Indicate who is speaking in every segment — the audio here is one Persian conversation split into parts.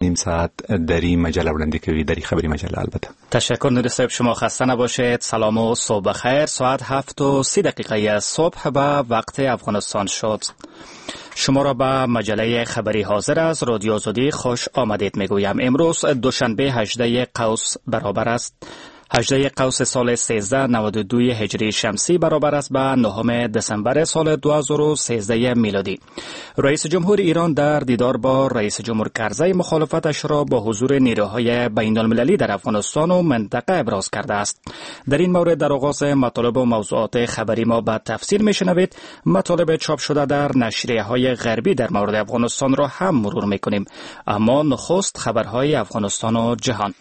Speaker 1: نیم ساعت در این مجله وړاندې کوي، در این خبری مجله. البته
Speaker 2: تشکر نوری صاحب، شما خسته نباشید. سلام و صبح بخیر. ساعت 7:30 صبح به وقت افغانستان شد. شما را به مجله خبری حاضر از رادیو آزادی خوش آمدید میگویم. امروز دوشنبه 18 قوس برابر است 18 قوس سال 1392 هجری شمسی برابر است به 9 دسامبر سال 2013 میلادی. رئیس جمهور ایران در دیدار با رئیس جمهور کرزی مخالفتش را با حضور نیروهای بین المللی در افغانستان و منطقه ابراز کرده است. در این مورد در آغاز مطالب و موضوعات خبری ما به تفصیل میشنوید. مطالب چاپ شده در نشریه‌های غربی در مورد افغانستان را هم مرور میکنیم، اما نخست خبرهای افغانستان و جهان.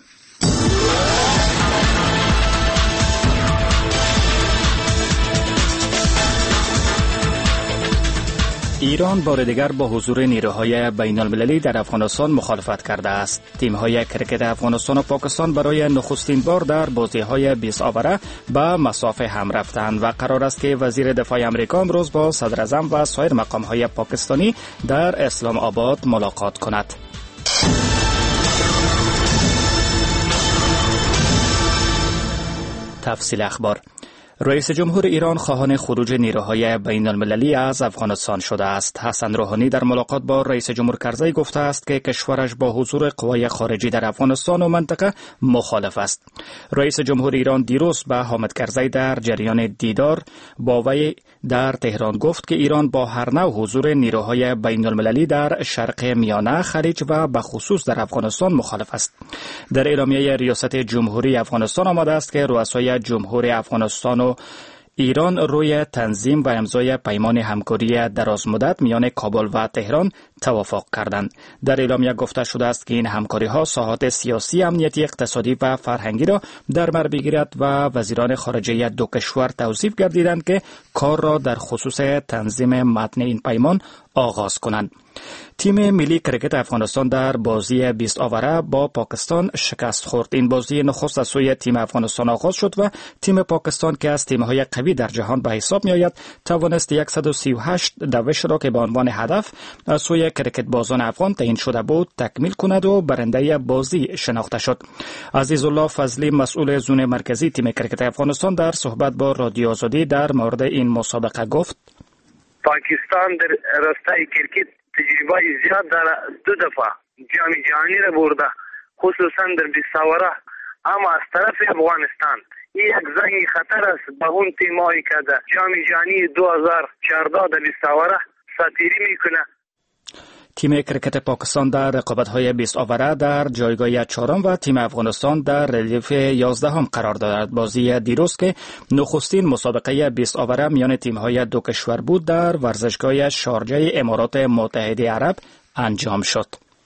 Speaker 2: ایران بار دیگر با حضور نیروهای بین المللی در افغانستان مخالفت کرده است. تیم‌های کرکت افغانستان و پاکستان برای نخستین بار در بازی‌های 20 آوره به مسافه هم رفتند و قرار است که وزیر دفاع آمریکا امروز با صدر اعظم و سایر مقام‌های پاکستانی در اسلام آباد ملاقات کند. تفصیل اخبار. رئیس جمهور ایران خواهان خروج نیروهای بین المللی از افغانستان شده است. حسن روحانی در ملاقات با رئیس جمهور کرزی گفته است که کشورش با حضور قوای خارجی در افغانستان و منطقه مخالف است. رئیس جمهور ایران دیروز به حامد کرزی در جریان دیدار با وی در تهران گفت که ایران با هر نوع حضور نیروهای بین المللی در شرق میانه، خلیج و به خصوص در افغانستان مخالف است. در اعلامیه ریاست جمهوری افغانستان آمده است که رؤسای جمهور افغانستان و ایران روی تنظیم و امضای پیمان همکاری درازمدت میان کابل و تهران توافق کردند. در اعلامیه گفته شده است که این همکاری‌ها ساحات سیاسی، امنیتی، اقتصادی و فرهنگی را در بر بگیرد و وزیران خارجه دو کشور توصیف گردیدند که کار را در خصوص تنظیم متن این پیمان آغاز کنند. تیم ملی کرکت افغانستان در بازی 20 آوره با پاکستان شکست خورد. این بازی نخست از سوی تیم افغانستان آغاز شد و تیم پاکستان که از تیم‌های قوی در جهان به حساب می‌آید توانست 138 دوش را که به عنوان هدف از سوی کرکت بازان افغان تعیین شده بود تکمیل کند و برنده بازی شناخته شد. عزیزالله فضلی مسئول زون مرکزی تیم کرکت افغانستان در صحبت با رادیو آزادی در مورد این مسابقه گفت:
Speaker 3: پاکستان در راستای کرکت تجربه زیاد در 2 دفعه جام جهانی را برده، خصوصا در 20 آوره. اما از طرف افغانستان این یک زنگ خطر است به اون تیمایی که در جام جهانی 2014 در 20 آوره ساتیری میکنه.
Speaker 2: تیم کرکت پاکستان در رقابت‌های 20 آوره در جایگاه 4 و تیم افغانستان در ردیف 11 قرار دارد. بازی دیروز که نخستین مسابقه 20 آوره میان تیم‌های دو کشور بود در ورزشگاه شارجه امارات متحده عرب انجام شد.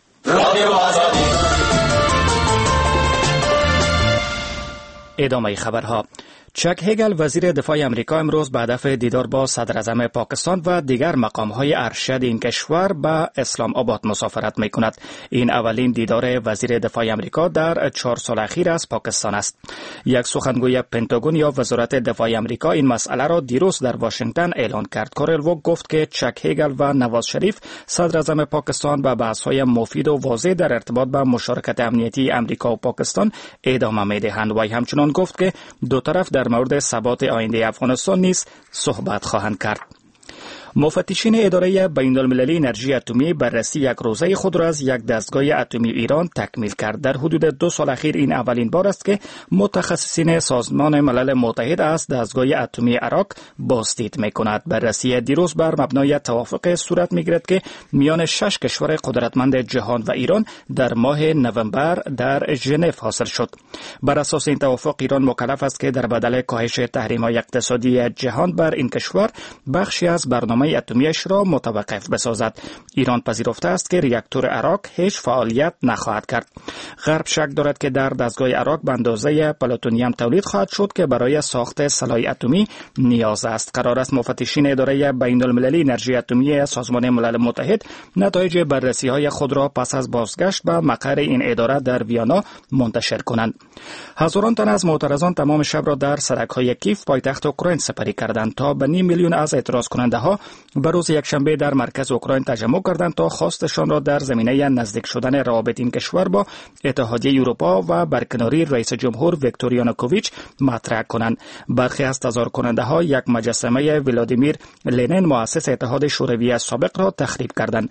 Speaker 2: ادامه خبرها. چک هگل وزیر دفاع آمریکا امروز به هدف دیدار با صدر اعظم پاکستان و دیگر مقام‌های ارشد این کشور به اسلام آباد مسافرت می‌کند. این اولین دیدار وزیر دفاع آمریکا در 4 سال اخیر از پاکستان است. یک سخنگوی پنتاگون یا وزارت دفاع آمریکا این مسئله را دیروز در واشنگتن اعلان کرد. کارل ووگ گفت که چک هگل و نواز شریف صدر اعظم پاکستان به بحث‌های مفید و واضح در ارتباط با مشارکت امنیتی آمریکا و پاکستان ادامه می‌دهند. و همچنان گفت که دو طرف در مورد ثبات آینده افغانستان نیز صحبت خواهند کرد. مفتشین اداره بین المللی انرژی اتمی بررسی یک روزه خود را از یک دستگاه اتمی ایران تکمیل کرد. در حدود 2 سال اخیر این اولین بار است که متخصصین سازمان ملل متحد از دستگاه اتمی عراق بازدید می‌کند. بررسی دیروز بر مبنای توافق صورت می‌گیرد که میان 6 کشور قدرتمند جهان و ایران در ماه نوامبر در ژنو حاصل شد. بر اساس این توافق ایران مکلف است که در بدل کاهش تحریم‌های اقتصادی جهان بر این کشور بخشی از برنامه اتمیش را متوقف بسازد. ایران پذیرفته است که راکتور عراق هیچ فعالیت نخواهد کرد. غرب شک دارد که در دستگاه عراق به اندازه پلوتونیم تولید خواهد شد که برای ساخت سلاح اتمی نیاز است. قرار است مفتشین اداره بین المللی انرژی اتمی سازمان ملل متحد نتایج بررسی‌های خود را پس از بازگشت به مقر این اداره در ویانا منتشر کنند. هزاران تن از معترضان تمام شب را در سرک‌های کیف پایتخت اوکراین سپری کردند تا به 5 میلیون از اعتراض کننده‌ها به روز یکشنبه در مرکز اوکراین تجمع کردند تا خواستشان را در زمینه نزدیک شدن روابط این کشور با اتحادیه اروپا و برکناری رئیس جمهور ویکتور یانوکوویچ مطرح کنند. برخی از تظاهرکننده ها یک مجسمه ولادیمیر لنین مؤسس اتحاد شوروی سابق را تخریب کردند.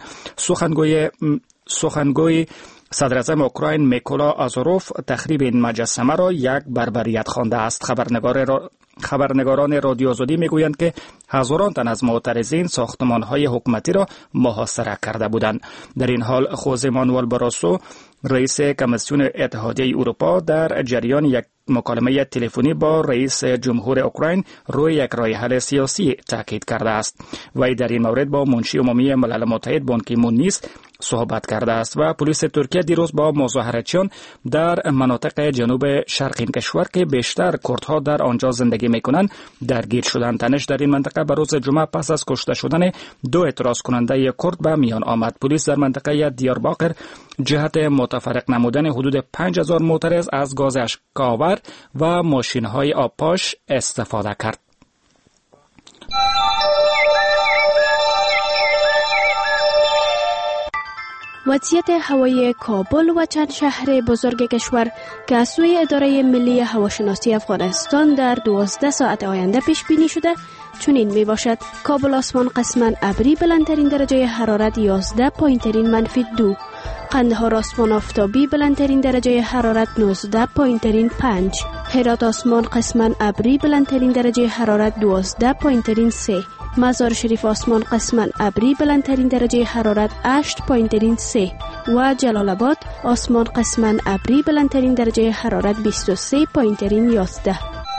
Speaker 2: سخنگوی صدر اعظم اوکراین میکولا آزاروف تخریب این مجسمه را یک بربریت خوانده است. خبرنگاران رادیو آزادی میگویند که هزاران تن از معترضین ساختمان‌های حکومتی را محاصره کرده بودند. در این حال خوزه مانوئل باروسو رئیس کمیسیون اتحادیه اروپا در جریان یک مکالمه تلفنی با رئیس جمهور اوکراین روی یک راه حل سیاسی تاکید کرده است. وی در این مورد با منشی عمومی ملل متحد بان کی مون نیز صحبت کرده است و پلیس ترکیه دیروز با مظاهراتچیان در مناطق جنوب شرق این کشور که بیشتر کردها در آنجا زندگی میکنند درگیر شدند. تنش در این منطقه به روز جمعه پس از کشته شدن 2 اعتراض کننده کرد به میان آمد. پلیس در منطقه دیارباکر جهت متفرق نمودن حدود 5000 معترض از گاز اشک‌آور و ماشین‌های آبپاش استفاده کرد.
Speaker 4: وضعیت هوایی کابل و چند شهر بزرگ کشور که از سوی اداره ملی هواشناسی افغانستان در 12 ساعت آینده پیش بینی شده چنین می باشد: کابل آسمان قسماً ابری، بلندترین درجه حرارت 11، پایینترین -2. قندهار آسمان آفتابی، بلندترین درجه حرارت 19، پایینترین 5. هرات آسمان قسماً ابری، بلندترین درجه حرارت 12، پایینترین 3. مزار شریف آسمان قسماً ابری، بلندترین درجه حرارت 8، پایینترین 3. و جلال آباد آسمان قسماً ابری، بلندترین درجه حرارت 23، پایینترین 11.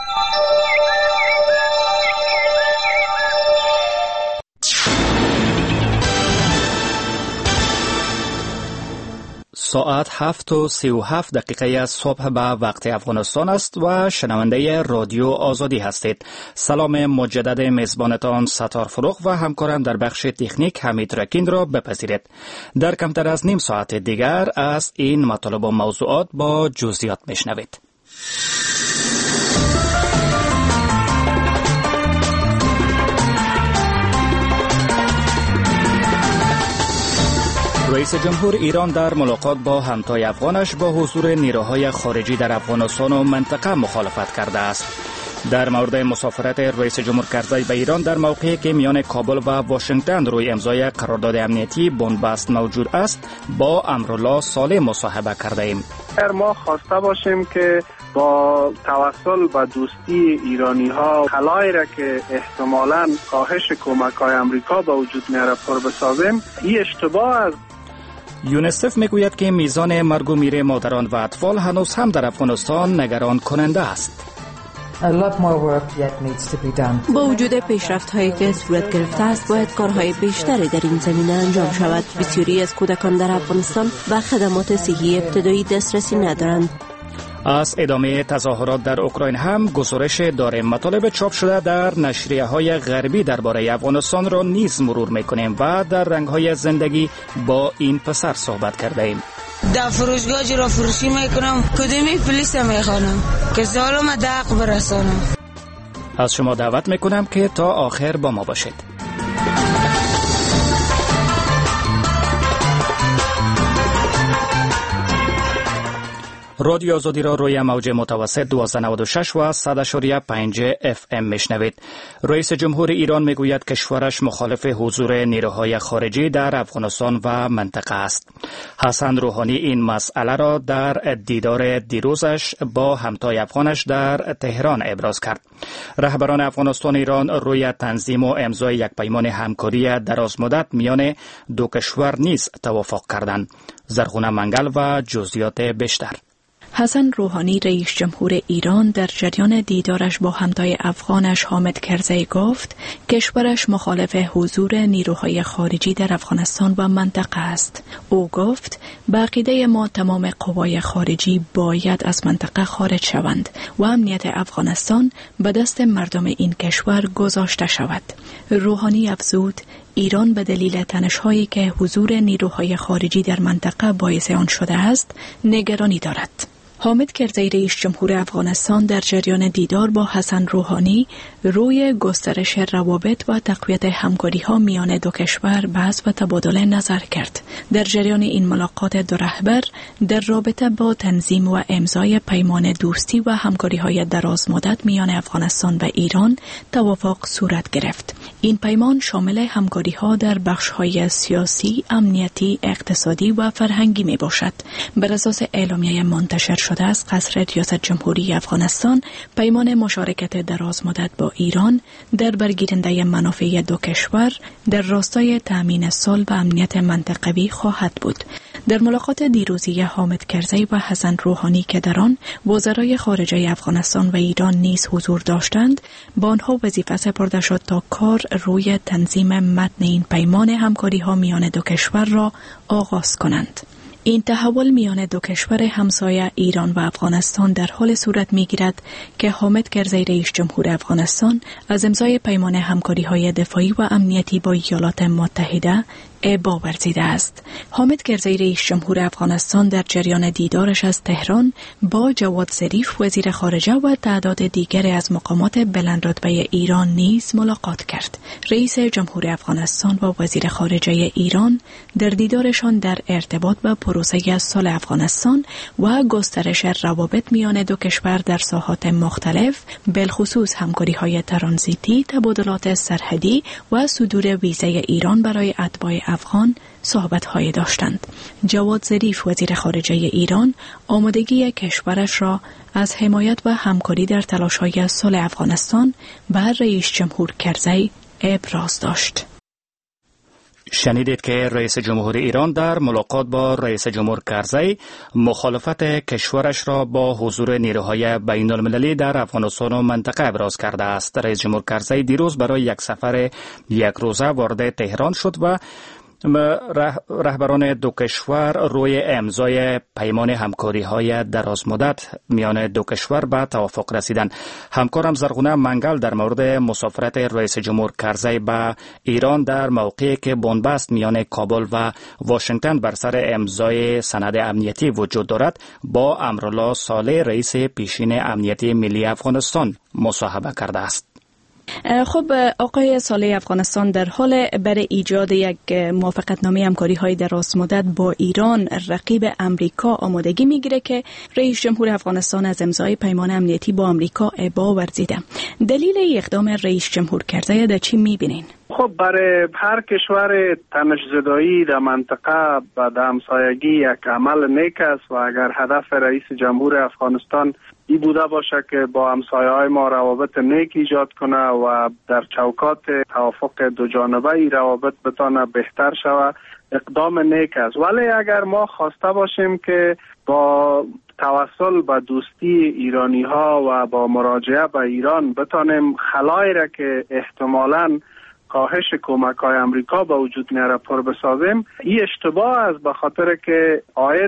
Speaker 2: ساعت 7:37 صبح به وقت افغانستان است و شنونده رادیو آزادی هستید. سلام مجدد میزبانتان ستار فروغ و همکارم در بخش تکنیک حمید رکین را بپذیرید. در کمتر از نیم ساعت دیگر از این مطالب و موضوعات با جزئیات میشنوید. رئیس جمهور ایران در ملاقات با همتای افغانش با حضور نیروهای خارجی در افغانستان و منطقه مخالفت کرده است. در مورد مسافرت رئیس جمهور کرزی به ایران در موقعی که میان کابل و واشنگتن روی امضای قرارداد امنیتی بنبست موجود است با امرالله صالح مصاحبه کرده ایم.
Speaker 5: ما خواسته باشیم که با توسل به دوستی ایرانی ها خلایی را که احتمالاً کاهش کمک های امریکا به وجود میاره پر بسازیم. این اشتباه است.
Speaker 2: یونیسف میگوید که میزان مرگ و میر مادران و اطفال هنوز هم در افغانستان نگران کننده است.
Speaker 6: با وجود پیشرفت‌هایی که صورت گرفته است باید کارهای بیشتری در این زمینه انجام شود. بسیاری از کودکان در افغانستان به خدمات صحی ابتدایی دسترسی ندارند.
Speaker 2: از ادامه تظاهرات در اوکراین هم گزارش داریم. مطالب چاپ شده در نشریه‌های غربی درباره افغانستان را نیز مرور می‌کنیم و در رنگ‌های زندگی با این پسر صحبت کرده‌ایم.
Speaker 7: در فروشگاه جرا فروشی میکنم، کدومی پلیس میخوانم که ظالم دق برسانم.
Speaker 2: از شما دعوت میکنم که تا آخر با ما باشید. رادیو آزادی را روی موج متوسط 1296 و 100.5 FM میشنوید. رئیس جمهور ایران میگوید کشورش مخالف حضور نیروهای خارجی در افغانستان و منطقه است. حسن روحانی این مسئله را در دیدار دیروزش با همتای افغانش در تهران ابراز کرد. رهبران افغانستان و ایران روی تنظیم و امضای یک پیمان همکاری درازمدت میان دو کشور نیز توافق کردند. زرغونه منگل و جزئیات بیشتر.
Speaker 8: حسن روحانی رئیس جمهور ایران در جریان دیدارش با همتای افغانش حامد کرزی گفت کشورش مخالف حضور نیروهای خارجی در افغانستان و منطقه است. او گفت به عقیده ما تمام قوای خارجی باید از منطقه خارج شوند و امنیت افغانستان به دست مردم این کشور گذاشته شود. روحانی افزود ایران به دلیل تنش‌هایی که حضور نیروهای خارجی در منطقه باعث آن شده است نگرانی دارد. حامد کرزی رئیس جمهور افغانستان در جریان دیدار با حسن روحانی روی گسترش روابط و تقویت همکاری‌ها میان دو کشور بحث و تبادل نظر کرد. در جریان این ملاقات دو رهبر در رابطه با تنظیم و امضای پیمان دوستی و همکاری‌های درازمدت میان افغانستان و ایران توافق صورت گرفت. این پیمان شامل همکاری‌ها در بخش‌های سیاسی، امنیتی، اقتصادی و فرهنگی میباشد. بر اساس اعلامیه منتشر شده از قصر ریاست جمهوری افغانستان، پیمان مشارکت درازمدت با ایران در برگیرنده منافع دو کشور در راستای تأمین صلح و امنیت منطقوی خواهد بود. در ملاقات دیروزی حامد کرزی و حسن روحانی که در آن وزرای خارجه افغانستان و ایران نیز حضور داشتند، با آنها وظیفه سپرده شد تا کار روی تنظیم متن این پیمان همکاری‌ها میان دو کشور را آغاز کنند. این تحول میان دو کشور همسایه ایران و افغانستان در حال صورت می‌گیرد که حامد کرزی رئیس جمهور افغانستان از امضای پیمان همکاری‌های دفاعی و امنیتی با ایالات متحده ابا ورزیده است. حامد کرزی رئیس جمهور افغانستان در جریان دیدارش از تهران با جواد ظریف وزیر خارجه و تعداد دیگر از مقامات بلندرتبه ایران نیز ملاقات کرد. رئیس جمهور افغانستان و وزیر خارجه ایران در دیدارشان در ارتباط با پروسه صلح افغانستان و گسترش روابط میان دو کشور در ساحات مختلف، بالخصوص همکاری‌های ترانزیتی، تبادلات سرحدی و صدور ویزه ایران برای اتباع افغان صحبت‌های داشتند. جواد ظریف وزیر خارجه ایران آمادگی کشورش را از حمایت و همکاری در تلاش‌های صلح افغانستان بر رئیس جمهور کرزی ابراز داشت.
Speaker 2: شنیدید که رئیس جمهور ایران در ملاقات با رئیس جمهور کرزی مخالفت کشورش را با حضور نیروهای بین المللی در افغانستان و منطقه ابراز کرده است. رئیس جمهور کرزی دیروز برای یک سفر یک روزه وارد تهران شد و رهبران دو کشور روی امضای پیمان همکاری‌های درازمدت میان دو کشور به توافق رسیدند. همکارم زرغونه منگل در مورد مسافرت رئیس جمهور کرزی به ایران در موقعی که بنبست میان کابل و واشنگتن بر سر امضای سند امنیتی وجود دارد با امرالله صالح رئیس پیشین امنیتی ملی افغانستان مصاحبه کرده است.
Speaker 8: خب آقای صالح، افغانستان در حال برای ایجاد یک موافقتنامه همکاری‌های درازمدت با ایران رقیب امریکا آمادگی میگیره که رئیس جمهور افغانستان از امضای پیمان امنیتی با امریکا ابا ورزیده. دلیل اقدام رئیس جمهور کرزی در چی میبینین؟
Speaker 5: خب برای هر کشور تنش‌زدایی در منطقه و در همسایگی یک عمل نیک است و اگر هدف رئیس جمهور افغانستان ای بوده باشه که با همسایه‌های ما روابط نیک ایجاد کنه و در چوکات توافق دو جانبه ای روابط بتانه بهتر شود، اقدام نیک است. ولی اگر ما خواسته باشیم که با توسل به دوستی ایرانی ها و با مراجعه به ایران بتانیم خلایی را که احتمالاً کاهش کمک های امریکا به وجود میاره پر بسازیم، این اشتباه است، به خاطر که عاید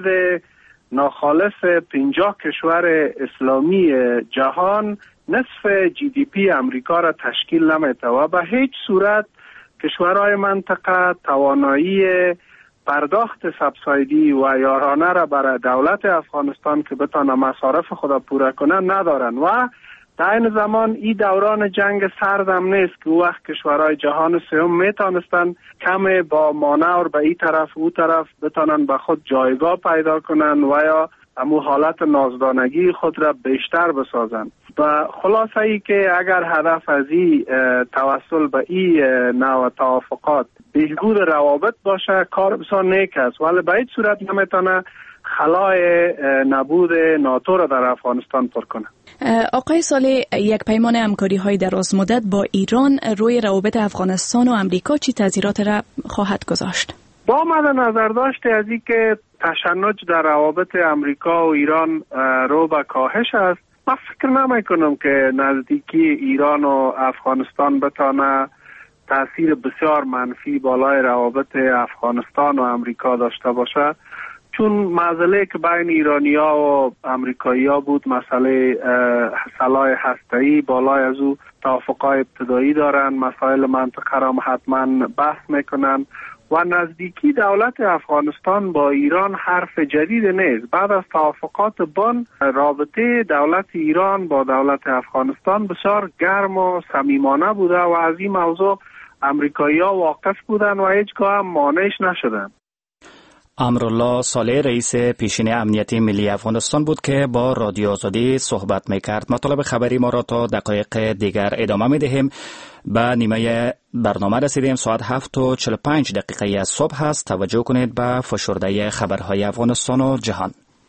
Speaker 5: ناخالص 50 کشور اسلامی جهان نصف جی دی پی امریکا را تشکیل نمیده و به هیچ صورت کشورهای منطقه توانایی پرداخت سبسایدی و یارانه را برای دولت افغانستان که بتانه مصارف خود پوره کنه ندارن و در این زمان این دوران جنگ سردم نیست که وقت کشورهای جهان سوم میتونستن کم با مانور به این طرف او طرف بتانن به خود جایگاه پیدا کنن و یا امو حالت نازدانگی خود را بیشتر بسازن. و خلاصه ای که اگر هدف از این توسل به این نوع توافقات بهبود روابط باشه، کار بسیار نیک است، ولی به این صورت نمیتونه خلای نبود ناتو را در افغانستان پر کنه.
Speaker 8: آقای صالح، یک پیمان همکاری‌های درازمدت با ایران روی روابط افغانستان و امریکا چی تاثیرات را خواهد گذاشت؟
Speaker 5: با مد نظر داشته از این که تشنج در روابط امریکا و ایران رو به کاهش است، من فکر نمی کنم که نزدیکی ایران و افغانستان بتانه تاثیر بسیار منفی بالای روابط افغانستان و امریکا داشته باشه، چون مسئله که بین ایرانی‌ها و امریکایی‌ها بود مسئله سلاح هسته‌ای، بالای از او توافق‌های ابتدایی دارن، مسائل منطقه را حتما بحث میکنن و نزدیکی دولت افغانستان با ایران حرف جدید نیست. بعد از توافقات بن، رابطه دولت ایران با دولت افغانستان بسیار گرم و صمیمانه بوده و از این موضوع امریکایی‌ها واقف بودن و هیچگاه هم مانعش نشدن.
Speaker 2: امرالله صالح رئیس پیشین امنیتی ملی افغانستان بود که با رادیو آزادی صحبت میکرد. مطالب خبری ما را تا دقایق دیگر ادامه میدهیم. به نیمه برنامه رسیدیم. ساعت 7:45 از صبح هست. توجه کنید به فشرده خبرهای افغانستان و جهان.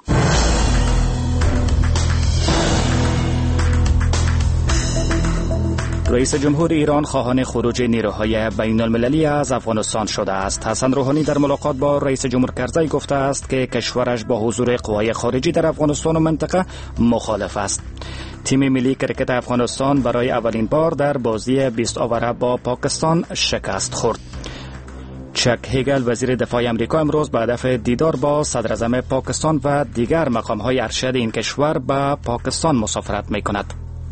Speaker 2: رئیس جمهور ایران خواهان خروج نیروهای بین المللی از افغانستان شده است. حسن روحانی در ملاقات با رئیس جمهور کرزی گفته است که کشورش با حضور قوای خارجی در افغانستان و منطقه مخالف است. تیم ملی کرکت افغانستان برای اولین بار در بازی 20 اوره با پاکستان شکست خورد. چک هیگل وزیر دفاع امریکا امروز به هدف دیدار با صدر اعظم پاکستان و دیگر مقام‌های ارشد این کشور به پاکستان مسافرت می‌کند.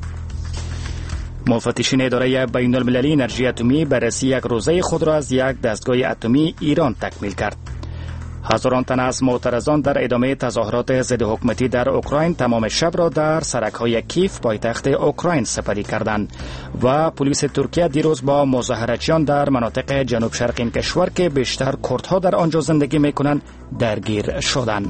Speaker 2: مفتشین اداره بین المللی انرژی اتمی بررسی یک روزه خود را از یک دستگاه اتمی ایران تکمیل کرد. هزاران تن از معترضان در ادامه تظاهرات ضد حکومتی در اوکراین تمام شب را در سرک‌های کیف پایتخت اوکراین سپری کردند و پلیس ترکیه دیروز با مظاهرچیان در مناطق جنوب شرق این کشور که بیشتر کردها در آنجا زندگی می‌کنند درگیر شدند.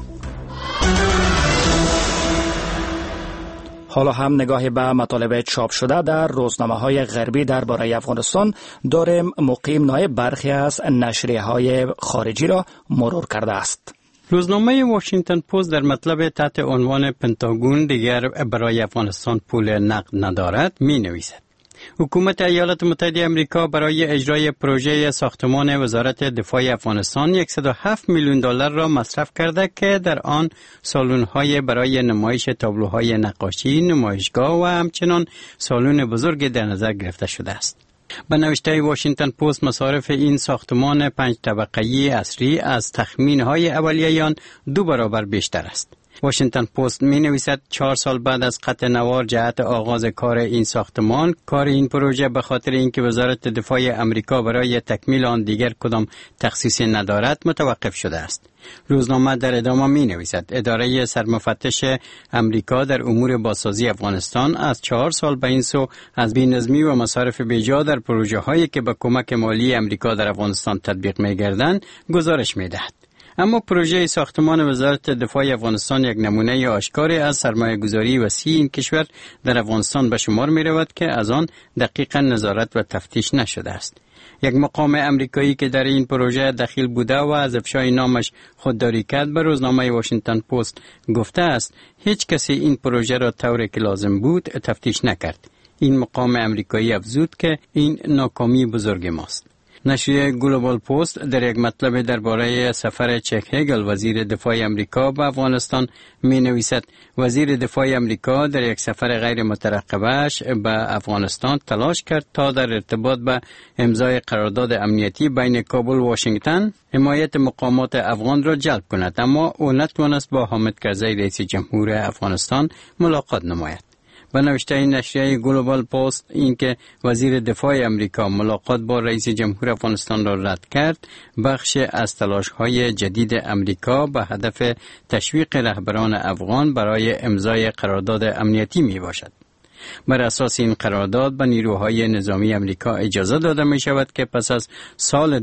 Speaker 2: حالا هم نگاهی به مطالب چاپ شده در روزنامه‌های غربی درباره افغانستان داریم. مقیم نایب برخی از نشریه‌های خارجی را مرور کرده است.
Speaker 9: روزنامه واشنگتن پست در مطلب تحت عنوان پنتاگون دیگر برای افغانستان پول نقد ندارد می‌نویسد: حکومت ایالات متحده آمریکا برای اجرای پروژه ساختمان وزارت دفاع افغانستان 107 میلیون دلار را مصرف کرده که در آن سالن‌های برای نمایش تابلوهای نقاشی، نمایشگاه و همچنین سالن بزرگ در نظر گرفته شده است. به نوشته واشنگتن پست مصارف این ساختمان 5 طبقه‌ای اصلی از تخمین‌های اولیه آن 2 برابر بیشتر است. واشنگتن پست می نویسد 4 سال بعد از قطع نوار جهت آغاز کار این ساختمان، کار این پروژه به خاطر اینکه وزارت دفاع امریکا برای تکمیل آن دیگر کدام تخصیصی ندارد متوقف شده است. روزنامه در ادامه می نویسد اداره سرمفتش امریکا در امور بازسازی افغانستان از 4 سال به این سو از بی‌نظمی و مصارف بیجا در پروژه هایی که به کمک مالی امریکا در افغانستان تطبیق می گردند گزارش می دهد. اما پروژه ساختمان وزارت دفاع افغانستان یک نمونه آشکاری از سرمایه‌گذاری وسیع این کشور در افغانستان به شمار می رود که از آن دقیقاً نظارت و تفتیش نشده است. یک مقام امریکایی که در این پروژه دخیل بوده و از افشای نامش خودداری کرد به روزنامه واشنگتن پست گفته است هیچ کسی این پروژه را طوری که لازم بود تفتیش نکرد. این مقام امریکایی افزود که این ناکامی بزرگ ماست. نشریه گلوبال پست در یک مطلب درباره سفر چک هیگل وزیر دفاع امریکا به افغانستان می نویسد وزیر دفاع امریکا در یک سفر غیر مترقبه‌اش به افغانستان تلاش کرد تا در ارتباط به امضای قرارداد امنیتی بین کابل و واشنگتن حمایت مقامات افغان را جلب کند، اما او نتوانست با حامد کرزی رئیس جمهور افغانستان ملاقات نماید. به نوشته این نشریه گلوبال پست اینکه وزیر دفاع امریکا ملاقات با رئیس جمهور افغانستان را رد کرد بخش از تلاش‌های جدید امریکا به هدف تشویق رهبران افغان برای امضای قرارداد امنیتی می باشد. بر اساس این قرارداد به نیروهای نظامی امریکا اجازه داده می شود که پس از سال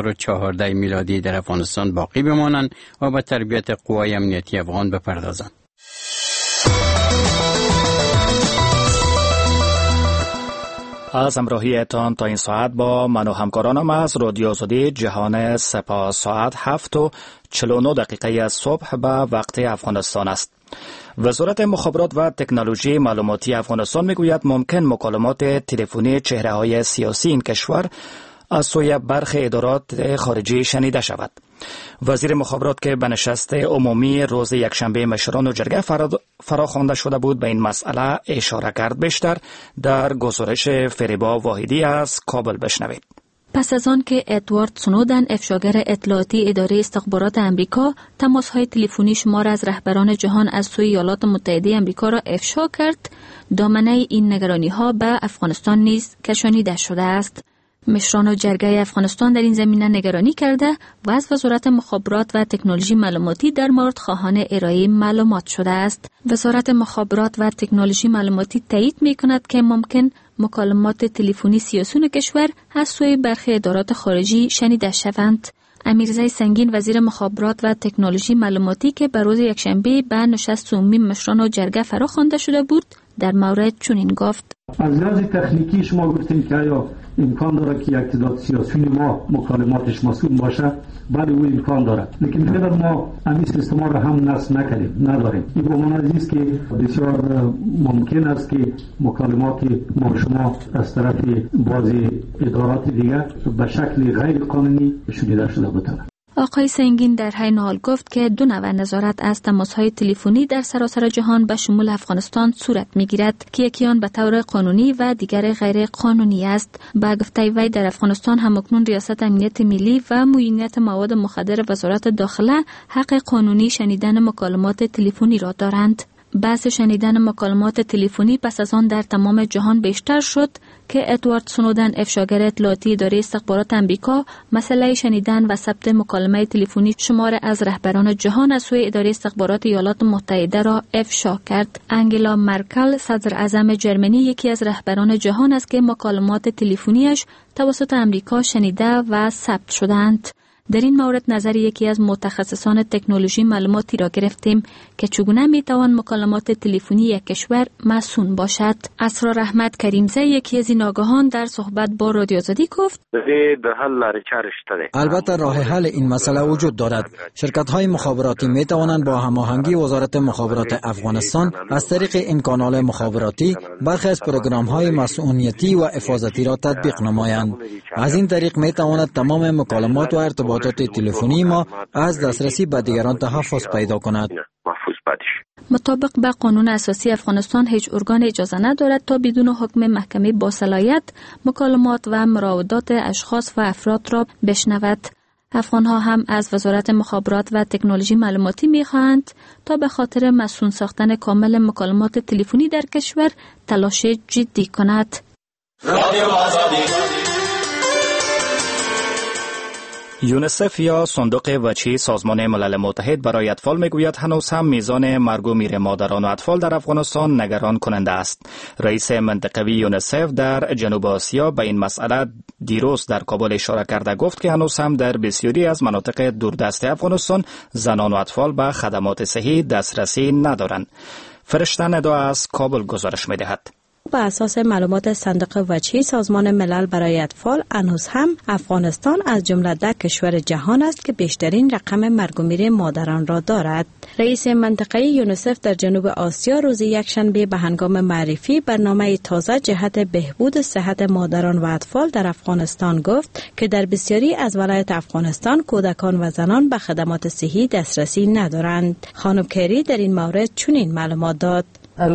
Speaker 9: 2014 میلادی در افغانستان باقی بمانند و به تربیت قوای امنیتی افغان بپردازند.
Speaker 2: از همراهیتان تا این ساعت با من و همکارانم از رادیو آزادی جهان سپاس. ساعت 7:49 از صبح به وقت افغانستان است. وزارت مخابرات و تکنولوژی معلوماتی افغانستان میگوید ممکن مکالمات تلفنی چهره‌های سیاسی این کشور از سوی برخی ادارات خارجی شنیده شود. وزیر مخابرات که به نشست عمومی روز یکشنبه مشران و جرگه فراخوانده شده بود به این مسئله اشاره کرد. بیشتر در گزارش فریبا واحدی از کابل بشنوید.
Speaker 8: پس از آن که ادوارد سنودن افشاگر اطلاعاتی اداره استخبارات امریکا تماس‌های تلفنی شمار از رهبران جهان از سوی ایالات متحده امریکا را افشا کرد، دامنه این نگرانی‌ها به افغانستان نیز کشانیده شده است. مشران جرگه افغانستان در این زمینه نگرانی کرده و از وزارت مخابرات و تکنولوژی معلوماتی در مورد خواهان ارائه معلومات شده است. وزارت مخابرات و تکنولوژی معلوماتی تایید می‌کند که ممکن مکالمات تلفنی سیاسیون کشور از سوی برخی ادارات خارجی شنیده شوند. امیرزای سنگین وزیر مخابرات و تکنولوژی معلوماتی که به روز یکشنبه به نشست عمومی مشران و جرگه فراخوانده شده بود در مورد چنین گفت:
Speaker 10: از لحاظ تکنیکی شما گفتیم که آیا امکان داره که یک تعداد سیاسیون ما مکالماتش مسئول باشه؟ بله، او امکان داره، لیکن فعلا ما همین سیستم را هم نصب نداریم. این به معنی است که بسیار ممکن است که مکالمات ما شما از طرف بعضی ادارات دیگر به شکل غیر قانونی شنیده شده بودند.
Speaker 8: آقای سنگین در حین حال گفت که دو نوع نظارت از تماس‌های تلفنی در سراسر جهان به شمول افغانستان صورت می‌گیرد که یکی آن به طور قانونی و دیگر غیر قانونی است. با گفته وی در افغانستان همکنون ریاست امنیت ملی و معاینت مواد مخدر وزارت داخله حق قانونی شنیدن مکالمات تلفنی را دارند. بحث شنیدن مکالمات تلفنی پس از آن در تمام جهان بیشتر شد که ادوارد سنودن، افشاگر اطلاعاتی اداره استخبارات آمریکا، مسئله شنیدن و ثبت مکالمه تلفنی شمار از رهبران جهان از سوی اداره استخبارات ایالات متحده را افشا کرد. انگلا مرکل، صدر اعظم جرمنی، یکی از رهبران جهان است که مکالمات تلفنیش توسط آمریکا شنیده و ثبت شدند. در این مورد نظر یکی از متخصصان تکنولوژی معلوماتی را گرفتیم که چگونه میتوان مکالمات تلفنی یک کشور مصون باشد. اسرار احمد کریمزه، یکی از این آگاهان، در صحبت با رادیو آزادی گفت:
Speaker 11: البته راه حل این مسئله وجود دارد. شرکت‌های مخابراتی میتوانند با هماهنگی وزارت مخابرات افغانستان از طریق این کانال مخابراتی برخی از پروگرام‌های مسئولیتی و حفاظتی را تطبیق نمایند. از این طریق میتواند تمام مکالمات و ارتباطات تلفنی ما از دسترسی به دیگران تحفظ پیدا کند.
Speaker 8: مطابق به قانون اساسی افغانستان هیچ ارگان اجازه ندارد تا بدون حکم محکمه با صلاحیت مکالمات و مراودات اشخاص و افراد را بشنود. افغانها هم از وزارت مخابرات و تکنولوژی معلوماتی می‌خواهند تا به خاطر مسئول ساختن کامل مکالمات تلفنی در کشور تلاش جدی کند.
Speaker 2: یونیسف یا صندوق وچی سازمان ملل متحد برای اطفال میگوید هنوز هم میزان مرگ و میر مادران و اطفال در افغانستان نگران کننده است. رئیس منطقوی یونیسف در جنوب آسیا به این مسئله دیروز در کابل اشاره کرده گفت که هنوز هم در بسیاری از مناطق دوردست افغانستان زنان و اطفال به خدمات صحی دسترسی ندارند. فرشته ندا از کابل گزارش میدهد.
Speaker 12: بر اساس معلومات صندوق وچی سازمان ملل برای اطفال، هنوز هم افغانستان از جمله 10 کشور جهان است که بیشترین رقم مرگ و میر مادران را دارد. رئیس منطقه یونیسف در جنوب آسیا روز یکشنبه به هنگام معرفی برنامه تازه جهت بهبود صحت مادران و اطفال در افغانستان گفت که در بسیاری از ولایات افغانستان کودکان و زنان به خدمات صحی دسترسی ندارند. خانم کری در این مورد چنین معلومات داد: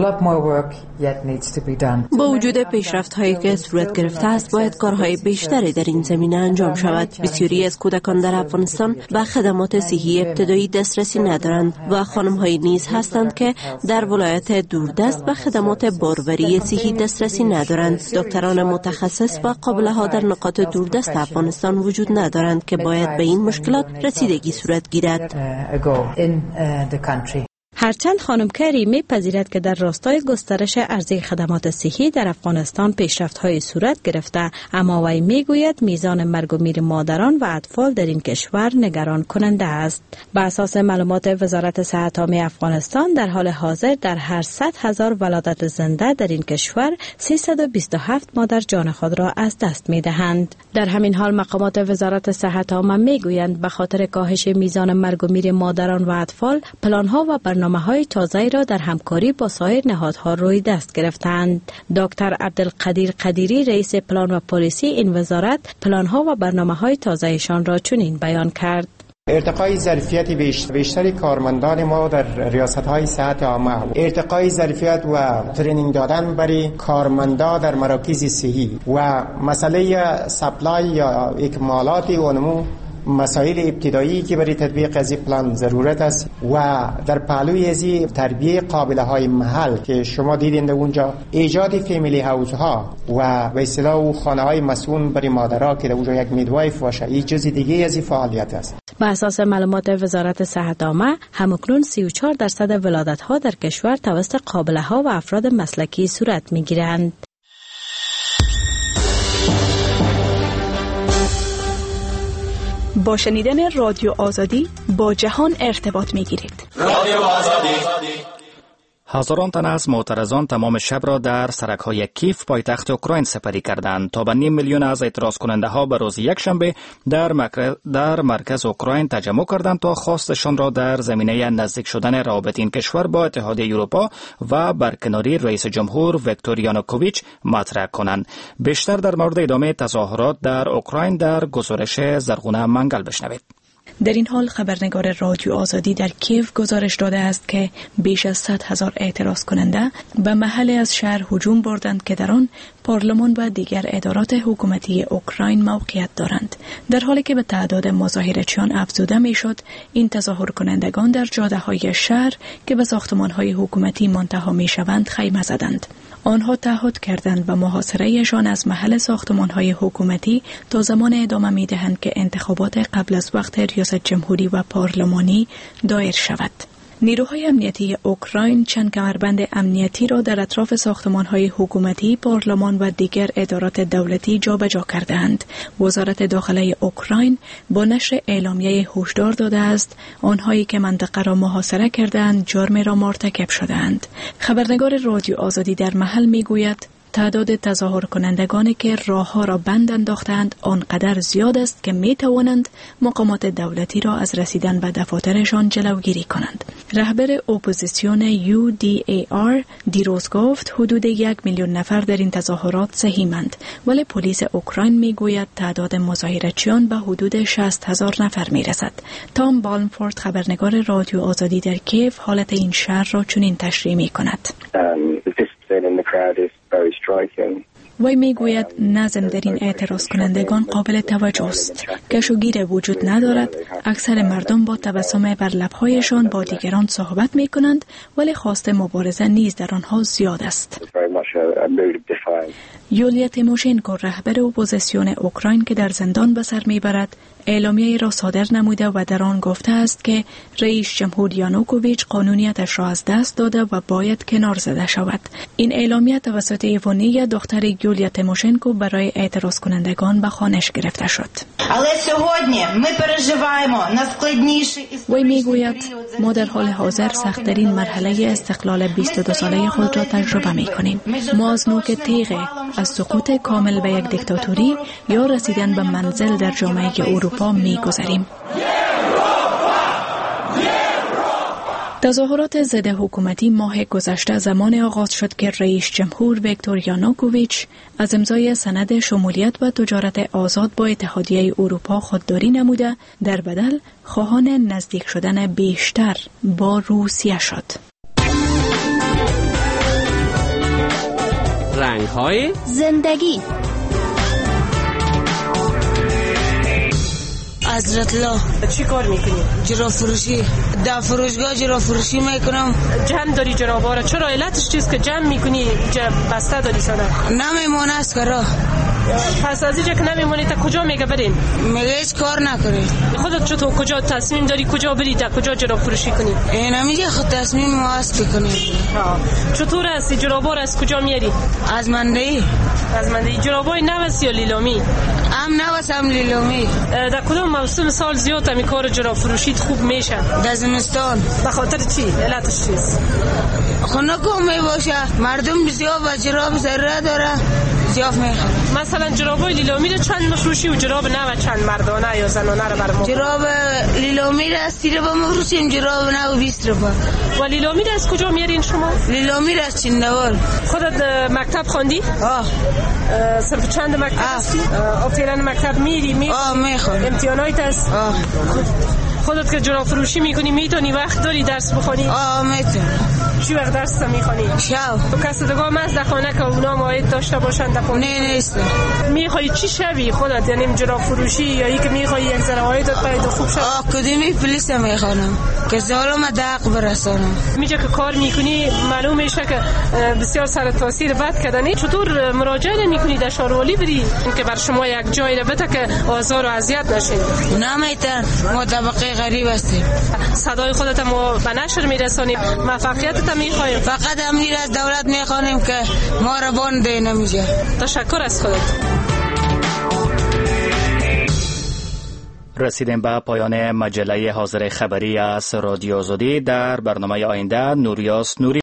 Speaker 6: با وجود پیشرفت‌هایی که صورت گرفته است، باید کارهای بیشتری در این زمینه انجام شود. بسیاری از کودکان در افغانستان به خدمات صحی ابتدایی دسترسی ندارند و خانم‌های نیز هستند که در ولایت دوردست به خدمات باروری صحی دسترسی ندارند. دکتران متخصص و قابل‌ها در نقاط دوردست افغانستان وجود ندارند که باید به این مشکلات رسیدگی صورت گیرد.
Speaker 12: هرچند خانم کری می‌پذیرد که در راستای گسترش عرضه خدمات صحی در افغانستان پیشرفت‌های صورت گرفته، اما وی می‌گوید میزان مرگ و میر مادران و اطفال در این کشور نگران کننده است. بر اساس معلومات وزارت صحت عامه افغانستان در حال حاضر در هر 100,000 ولادت زنده در این کشور 327 مادر جان خود را از دست می‌دهند. در همین حال مقامات وزارت صحت عامه می‌گویند به خاطر کاهش میزان مرگ و میر مادران و اطفال، پلان‌ها و برنامه‌های تازه‌ای را در همکاری با سایر نهادها روی دست گرفتند. دکتر عبدالقدیر قدیری، رئیس پلان و پالیسی این وزارت، پلان‌ها و برنامه‌های تازه‌شان را چنین بیان کرد:
Speaker 13: ارتقای ظرفیت بیشتر کارمندان ما در ریاست‌های صحت عامه، ارتقای ظرفیت و ترینینگ دادن برای کارمندا در مراکز صحی و مسئله سپلای یا اکمالات و نمو مسائل ابتدایی که برای تطبیق از این پلان ضرورت است و در پهلوی از تربیه قابله های محل که شما دیدین در اونجا ایجاد فامیلی هاوس ها و به اصطلاح خانه های مسئول برای مادرها که در اونجا یک میدوایف باشه، این جزء دیگه از این فعالیت است.
Speaker 12: بر اساس معلومات وزارت صحت عامه، همکنون 34% ولادت ها در کشور توسط قابله ها و افراد مسلکی صورت میگیرند.
Speaker 8: با شنیدن رادیو آزادی با جهان ارتباط میگیرید.
Speaker 2: رادیو آزادی. هزاران تن از معترضان تمام شب را در سرک‌های کیف پایتخت اوکراین سپری کردند تا به 5 میلیون از اعتراض کننده ها به روز یکشنبه در مرکز اوکراین تجمع کردند تا خواستشان را در زمینه نزدیک شدن روابط این کشور با اتحادیه اروپا و برکناری رئیس جمهور ویکتور یانوکوویچ مطرح کنند. بیشتر در مورد ادامه تظاهرات در اوکراین در گزارش زرغونه منگل بشنوید.
Speaker 8: در این حال خبرنگار رادیو آزادی در کیف گزارش داده است که بیش از 100,000 اعتراض کننده به محل از شهر هجوم بردند که در آن پارلمان و دیگر ادارات حکومتی اوکراین موقعیت دارند. در حالی که به تعداد مظاهرچیان افزوده میشد، این تظاهر کنندگان در جاده‌های شهر که به ساختمان‌های حکومتی منتهی می‌شوند خیمه زدند. آنها تعهد کردند به محاصره‌شان از محل ساختمان‌های حکومتی تا زمان ادامه می‌دهند که انتخابات قبل از وقت ریاست جمهوری و پارلمانی دایر شود. نیروهای امنیتی اوکراین چند کمربند امنیتی را در اطراف ساختمان‌های حکومتی، پارلمان و دیگر ادارات دولتی جابجا کرده‌اند. وزارت داخله اوکراین با نشر اعلامیه هشدار داده است آنهایی که منطقه را محاصره کردند جرم را مرتکب شده‌اند. خبرنگار رادیو آزادی در محل می‌گوید تعداد تظاهر کنندگانی که راه‌ها را بند انداختند آنقدر زیاد است که می توانند مقامات دولتی را از رسیدن به دفاترشان جلوگیری کنند. رهبر اپوزیسیون UDAR دیروز گفت حدود 1 میلیون نفر در این تظاهرات سهیمند، ولی پلیس اوکراین می گوید تعداد مظاهرچیان به حدود 60,000 نفر می رسد. تام بالمفورد خبرنگار رادیو آزادی در کیف حالت این شهر را چنین تشریح می کند. وی میگوید نظم در این اعتراض کنندگان قابل توجه است. گشوگیر وجود ندارد. اکثر مردم با تبسم بر لب‌هایشان با دیگران صحبت می کنند، ولی خواست مبارزه نیز در آنها زیاد است. یولیا تیموشنکو رهبر اپوزیسیون اوکراین که در زندان به سر میبرد اعلامیه را صادر نموده و در آن گفته است که رئیس جمهور یانوکوویچ قانونیتش را از دست داده و باید کنار زده شود. این اعلامیه توسط ایوونی دختر یولیا تیموشنکو برای اعتراض کنندگان به خوانش گرفته شد. وی میگوید ما در حال حاضر سخت‌ترین مرحله استقلال 22 ساله خود را تجربه می‌کنیم. ما از نوک تیغ از سقوط کامل به یک دیکتاتوری یا رسیدن به منزل در جامعه اروپا می‌گذریم. تظاهرات ضد حکومتی ماه گذشته زمان آغاز شد که رئیس جمهور ویکتور یانوکوویچ از امضای سند شمولیت و تجارت آزاد با اتحادیه اروپا خودداری نموده، در بدل خواهان نزدیک شدن بیشتر با روسیه شد.
Speaker 14: رنگ‌های
Speaker 4: زندگی.
Speaker 7: حضرت الله
Speaker 14: چی کار میکنی؟
Speaker 7: جراب فروشی. در فروشگاه جراب فروشی میکنم.
Speaker 14: جمع داری جرابا را؟ چرا علتش چیست که جمع میکنی؟ بسته داری ساده؟
Speaker 7: نمیمونه از کارا.
Speaker 14: پس از اینجا که نمیمونی تا کجا میگه بریم؟
Speaker 7: میگه هیچ کار نکنی.
Speaker 14: خودت چطور کجا تصمیم داری کجا بری تا کجا جراب فروشی کنی؟
Speaker 7: نمیگه خود تصمیم ما است بکنی.
Speaker 14: چطور هستی؟ جرابا را از کجا میاری؟
Speaker 7: از مندهی.
Speaker 14: از مندهی. جرابای نوست یا لیلامی؟
Speaker 7: هم نوست هم لیلامی.
Speaker 14: در کدوم موسم سال زیاد همی کار جراب فروشیت خوب میشه؟
Speaker 7: در زمستان.
Speaker 14: به خاطر چی؟ علتش چیست؟
Speaker 7: خنک می باشه. مردم بسیار با جراب ضرورت داره. زیاد میخوام.
Speaker 14: مثلا جرابای لیلامی رو چند مفروشی و جراب نو چند مردانه یا زنانه رو برام؟
Speaker 7: جراب لیلامی را 30 روپا مفروشیم، جراب نو 20 روپا.
Speaker 14: و لیلامی را از کجا میارین شما؟
Speaker 7: لیلامی را از چندوال.
Speaker 14: خودت مکتب خواندی؟ صرف چند مکتب هستی؟ فعلا مکتب میری؟
Speaker 7: میخوام.
Speaker 14: امتحانات هست؟
Speaker 7: خب.
Speaker 14: خودت که جراب فروشی میکنی میتونی وقت داری درس بخونی؟
Speaker 7: میتونم.
Speaker 14: چی وقت درس میخوانی؟
Speaker 7: شب.
Speaker 14: تو کسادگاه مزد خانه که اونا مایت داشته باشند دفعه؟
Speaker 7: نه نیست.
Speaker 14: میخوای چی شوی خودت؟ یعنی جرا فروشی یا ای که میخوای یک ذره عایدت پیدا خوب شد؟
Speaker 7: کدومی پلیس میخوانم که ظالم دق برسانم.
Speaker 14: میگه که کار میکنی معلوم میشه که بسیار سر تاثیر بد کردنی. چطور مراجعه نمیکنی در شاروالی بری که بر شما یک جایی رو بده که آزار و اذیت نشید؟
Speaker 7: نمیتن، ما طبقه غریب هستیم.
Speaker 14: صدای خودت ما به نشر میرسانیم، موفقیتت میخوایم.
Speaker 7: فقط امیر از دولت میخوانیم که ما را بانده نمیشه.
Speaker 14: تشکر از خودت.
Speaker 2: رسیدیم به پایان مجله حاضر خبری از رادیو آزادی. در برنامه آینده نوریاس نوری